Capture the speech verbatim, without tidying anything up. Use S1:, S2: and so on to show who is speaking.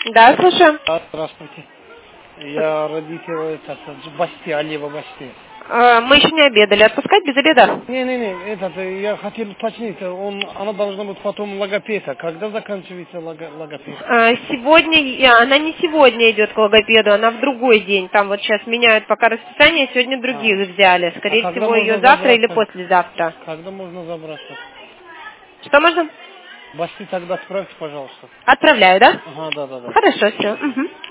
S1: Да, слушаю.
S2: Да, здравствуйте. Я родитель этот, Басти, Алиева Басти.
S1: А, мы еще не обедали. Отпускать без обеда?
S2: Не-не-не, этот, я хотел уточнить, он, она должна быть потом логопеда. Когда заканчивается лого, логопед?
S1: А, сегодня, я- она не сегодня идет к логопеду, она в другой день. Там вот сейчас меняют пока расписание, сегодня других
S2: А,
S1: взяли.
S2: а
S1: Скорее
S2: когда
S1: всего, ее
S2: можно
S1: завтра или
S2: забраться?
S1: послезавтра.
S2: Когда можно забраться?
S1: Что можно?
S2: Басти, тогда справьте, пожалуйста.
S1: Отправляю, да?
S2: Ага, да-да-да.
S1: Хорошо, все.